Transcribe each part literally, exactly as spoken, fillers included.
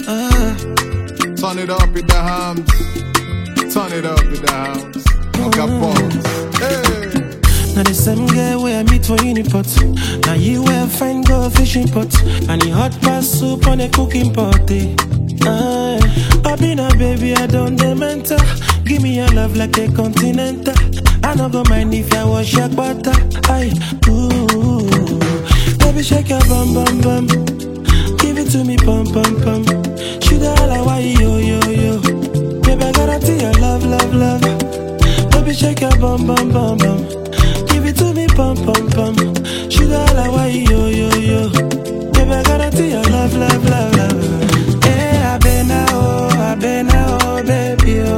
Uh, Turn it up in the house. Turn it up in the house. Oga Boss. Hey. now the same girl where I meet for Unipot. Now you where fine go fishing pot. And the hot pass soup on a cooking pot. Eh. Uh, I been a baby, I don't mental. Give me your love like a continental. I don't go mind if I wash your butter. Aye, ooh, baby shake your bum bum bum. Give it to me pum pum pum. Should I like why yo yo yo? Baby I guarantee your love love love. Baby shake your bum bum bum bum. Give it to me pum pum pum. Should I like why yo yo yo? Baby I guarantee your love love love love. Yeah I been now oh I been now oh baby oh.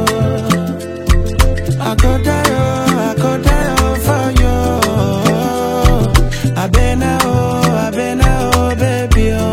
I go die oh I go die oh for you. I been now oh I been now oh baby oh.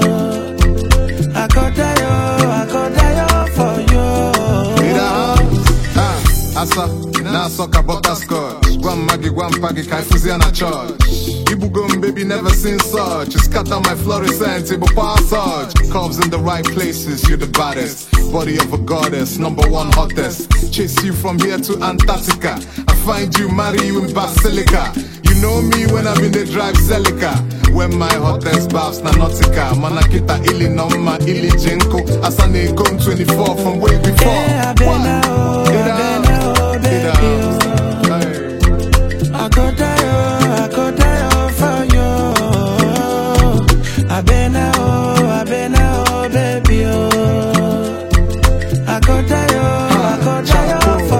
I go die oh I go die oh for you. In the house. Ah, Asa. Now soccer butterscotch. One maggie, one paggy, kai fuzi and a church. Ibugum baby never seen such. You scatter my fluorescent table passage. Curves in the right places, you're the baddest. Body of a goddess, number one hottest. Chase you from here to Antarctica. I find you, marry you in Basilica. You know me when I'm in the drive Celica. When my hottest babs na nautica. Manakita ili noma ili jenko. Asane come twenty-four from way before. Yeah, I been now, I been now, baby. I go die oh, I go die oh for you. I been now, I been now, baby oh. I go die oh, I go die oh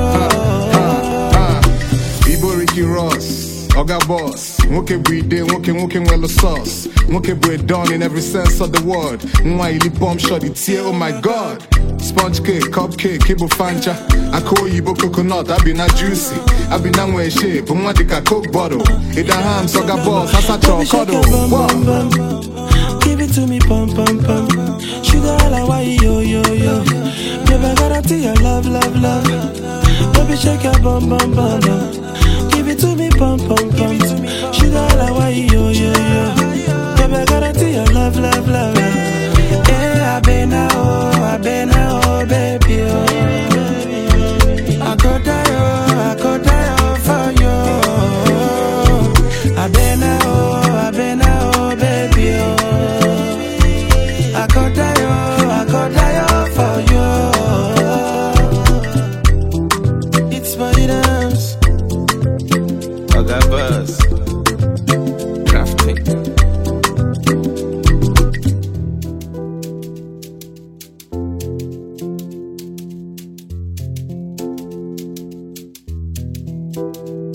for you. Ibo Ricky Ross, Oga Boss. Nwoke breed, nwoke nwoke nwelo sauce. Nwoke bread done in every sense of the word. Nwa ili bomb shot it here, oh my god. Sponge cake, cupcake, kibo fanja. I call you coconut, I be not juicy. I be not way shape, but what a coke bottle. It a ham, Oga Boss, that's a chocolate. Give it to me, pum pum pum. Sugar like why yo yo yo. Baby I guarantee your love love love. Baby shake your bum bum bum bum. Give it to me, pum pum pum. Sugar like why yo yo yo. Baby I guarantee your love love love. Yeah I been now oh, I been now oh baby oh. I go die oh, I go die oh for you. I been now oh, I been now oh baby oh. I go die oh, I go die oh for you. It's my dance. Oga Boss. Crafting. Thank you.